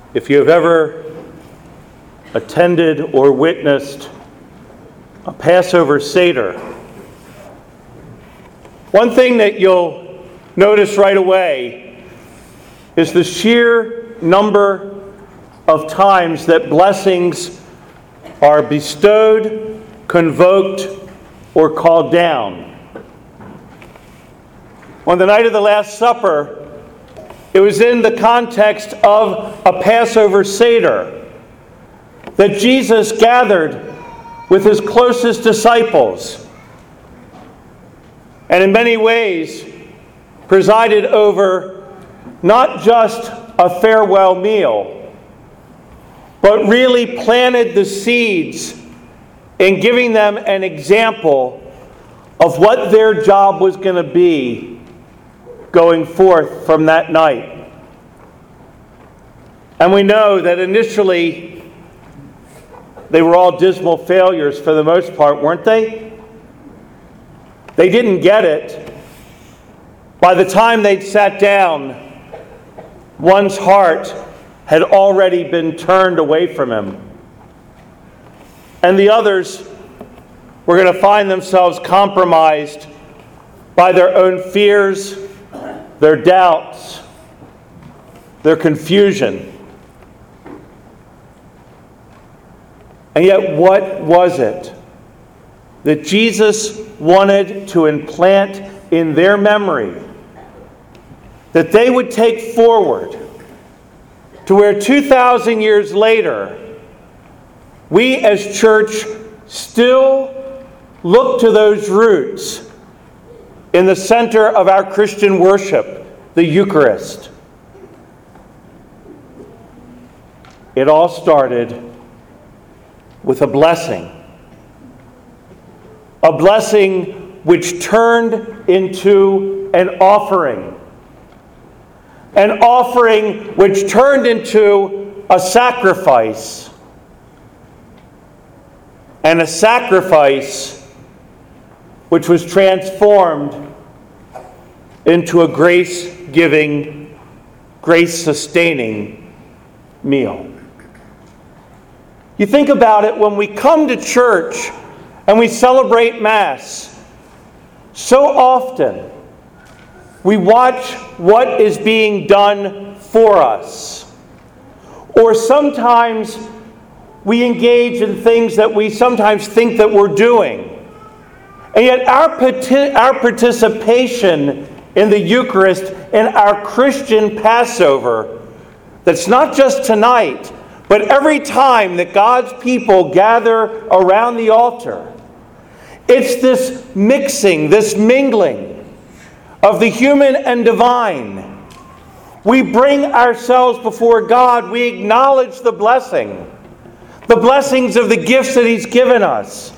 If you have ever attended or witnessed a Passover Seder, one thing that you'll notice right away is the sheer number of times that blessings are bestowed, convoked, or called down. On the night of the Last Supper, it was in the context of a Passover Seder that Jesus gathered with his closest disciples and in many ways presided over not just a farewell meal, but really planted the seeds in giving them an example of what their job was going to be going forth from that night. And we know that initially they were all dismal failures for the most part, weren't they? They didn't get it. By the time they'd sat down, one's heart had already been turned away from him. And the others were going to find themselves compromised by their own fears, their doubts, their confusion. And yet, what was it that Jesus wanted to implant in their memory that they would take forward to where 2,000 years later, we as church still look to those roots in the center of our Christian worship, the Eucharist? It all started with a blessing which turned into an offering which turned into a sacrifice, and a sacrifice which was transformed into a grace-giving, grace-sustaining meal. You think about it, when we come to church and we celebrate Mass, so often we watch what is being done for us. Or sometimes we engage in things that we sometimes think that we're doing. And yet our participation in the Eucharist, in our Christian Passover, that's not just tonight, but every time that God's people gather around the altar, it's this mixing, this mingling of the human and divine. We bring ourselves before God. We acknowledge the blessings of the gifts that He's given us.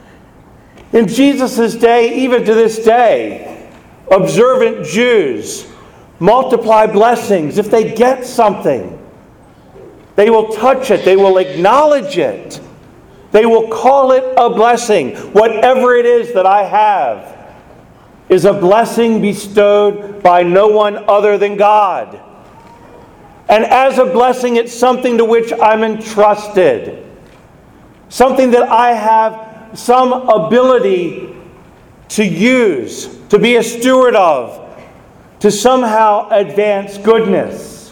In Jesus' day, even to this day, observant Jews multiply blessings. If they get something, they will touch it. They will acknowledge it. They will call it a blessing. Whatever it is that I have is a blessing bestowed by no one other than God. And as a blessing, it's something to which I'm entrusted. Something that I have some ability to use, to be a steward of, to somehow advance goodness.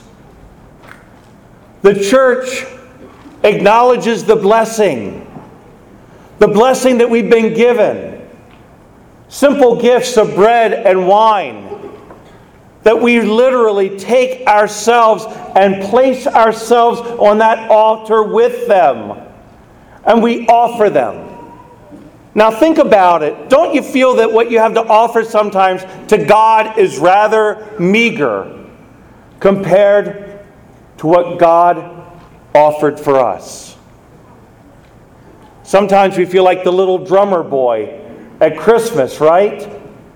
The church acknowledges the blessing that we've been given. Simple gifts of bread and wine that we literally take ourselves and place ourselves on that altar with them, and we offer them. Now think about it. Don't you feel that what you have to offer sometimes to God is rather meager compared to what God offered for us? Sometimes we feel like the little drummer boy at Christmas, right?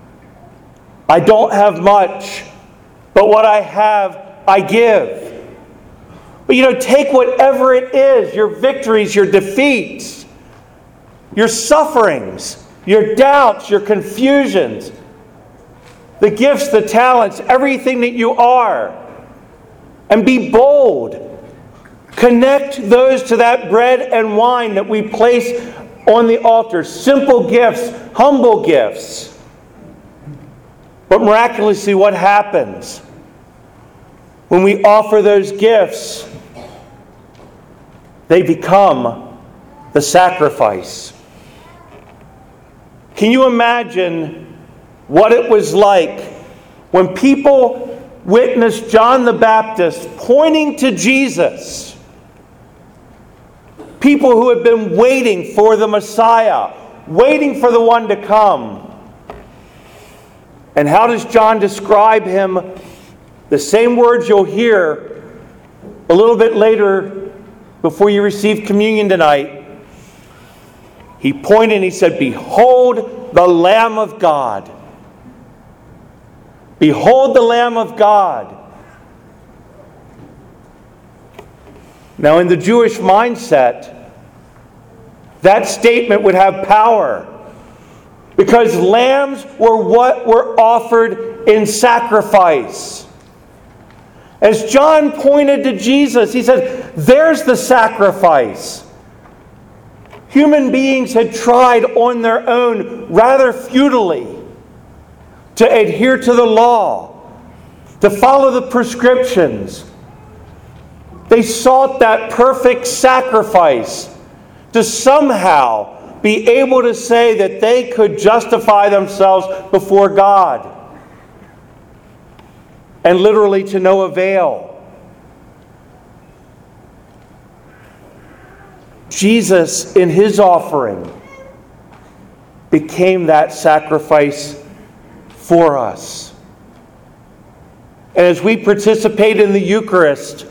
I don't have much, but what I have, I give. But take whatever it is, your victories, your defeats, your sufferings, your doubts, your confusions, the gifts, the talents, everything that you are, and be bold. Connect those to that bread and wine that we place on the altar. Simple gifts, humble gifts. But miraculously, what happens when we offer those gifts? They become the sacrifice. Can you imagine what it was like when people witnessed John the Baptist pointing to Jesus? People who had been waiting for the Messiah, waiting for the one to come. And how does John describe him? The same words you'll hear a little bit later before you receive communion tonight. He pointed and he said, "Behold the Lamb of God. Behold the Lamb of God." Now, in the Jewish mindset, that statement would have power, because lambs were what were offered in sacrifice. As John pointed to Jesus, he said, "There's the sacrifice." Human beings had tried on their own, rather futilely, to adhere to the law, to follow the prescriptions. They sought that perfect sacrifice to somehow be able to say that they could justify themselves before God. And literally to no avail. Jesus, in his offering, became that sacrifice for us. And as we participate in the Eucharist,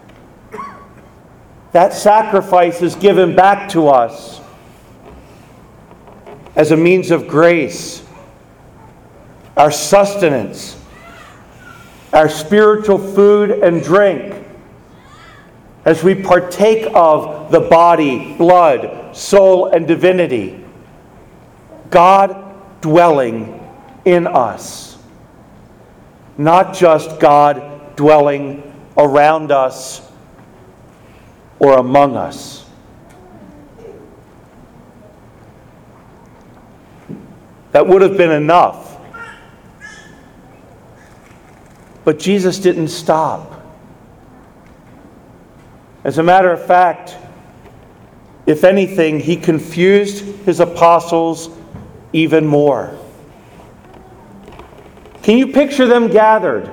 that sacrifice is given back to us as a means of grace, our sustenance, our spiritual food and drink, as we partake of the body, blood, soul, and divinity. God dwelling in us. Not just God dwelling around us or among us. That would have been enough. But Jesus didn't stop. As a matter of fact, if anything, he confused his apostles even more. Can you picture them gathered,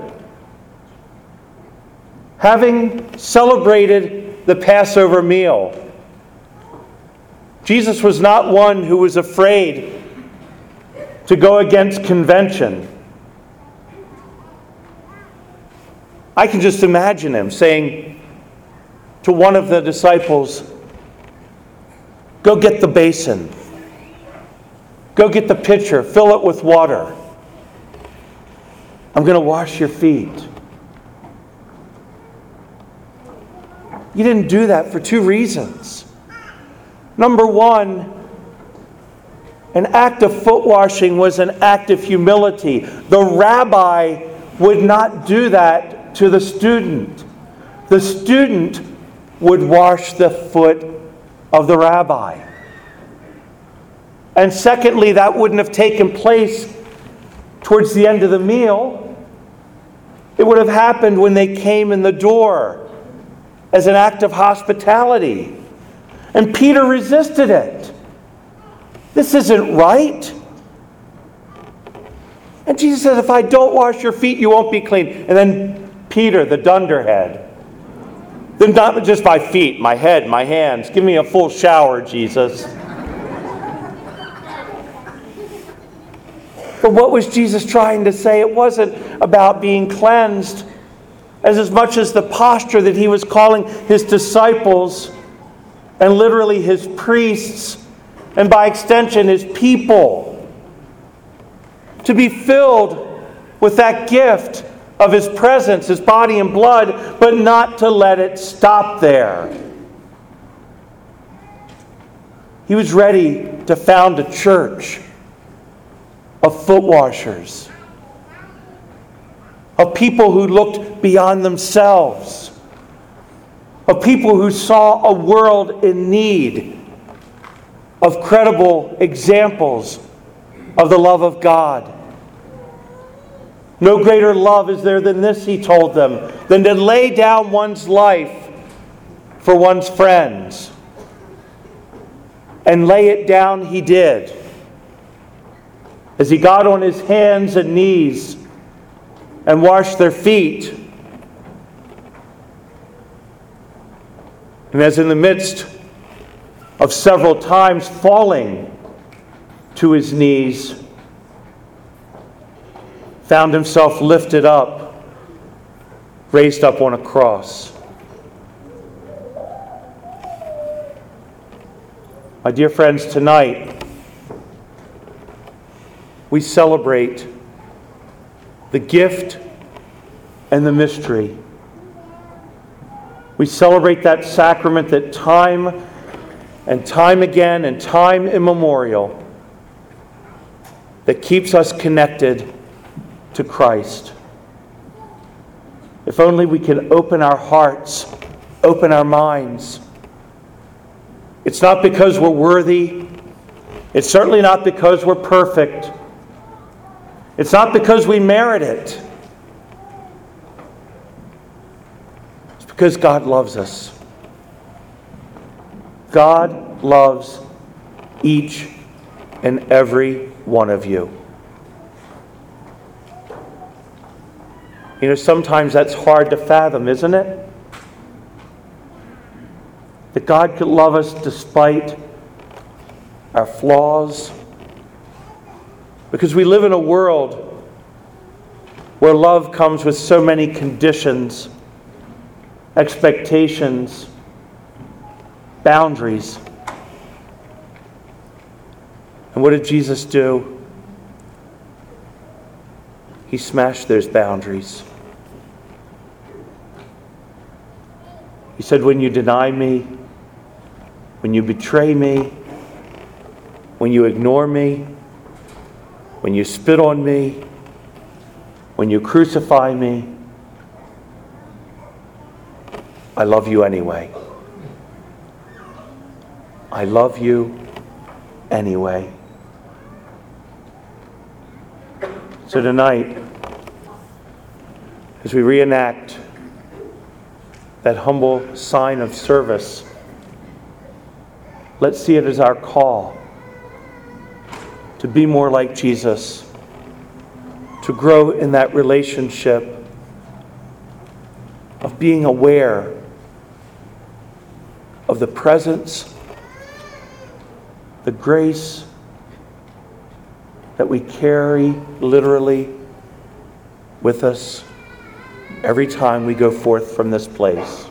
having celebrated the Passover meal? Jesus was not one who was afraid to go against convention. I can just imagine him saying to one of the disciples, "Go get the basin. Go get the pitcher. Fill it with water. I'm going to wash your feet." He didn't do that for two reasons. Number one, an act of foot washing was an act of humility. The rabbi would not do that to the student. The student would wash the foot of the rabbi. And secondly, that wouldn't have taken place towards the end of the meal. It would have happened when they came in the door as an act of hospitality. And Peter resisted it. This isn't right. And Jesus says, "If I don't wash your feet, you won't be clean." And then Peter, the dunderhead, "Then not just my feet, my head, my hands. Give me a full shower, Jesus." But what was Jesus trying to say? It wasn't about being cleansed as much as the posture that he was calling his disciples, and literally his priests, and by extension his people, to be filled with that gift of his presence, his body and blood, but not to let it stop there. He was ready to found a church of foot washers, of people who looked beyond themselves, of people who saw a world in need of credible examples of the love of God. No greater love is there than this, he told them, than to lay down one's life for one's friends. And lay it down he did. As he got on his hands and knees and washed their feet. And as in the midst of several times falling to his knees, found himself lifted up, raised up on a cross. My dear friends, tonight we celebrate the gift and the mystery. We celebrate that sacrament that time and time again and time immemorial that keeps us connected to Christ. If only we can open our hearts, open our minds. It's not because we're worthy. It's certainly not because we're perfect. It's not because we merit it. It's because God loves us. God loves each and every one of you. You know, sometimes that's hard to fathom, isn't it? That God could love us despite our flaws. Because we live in a world where love comes with so many conditions, expectations, boundaries. And what did Jesus do? He smashed those boundaries. He said, when you deny me, when you betray me, when you ignore me, when you spit on me, when you crucify me, I love you anyway. I love you anyway. So tonight, as we reenact that humble sign of service, let's see it as our call to be more like Jesus, to grow in that relationship of being aware of the presence, the grace that we carry literally with us every time we go forth from this place.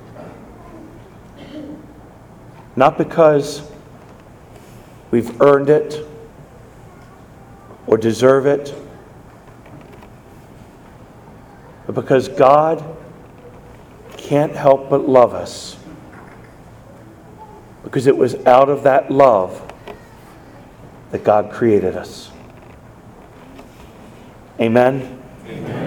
Not because we've earned it or deserve it, but because God can't help but love us. Because it was out of that love that God created us. Amen? Amen.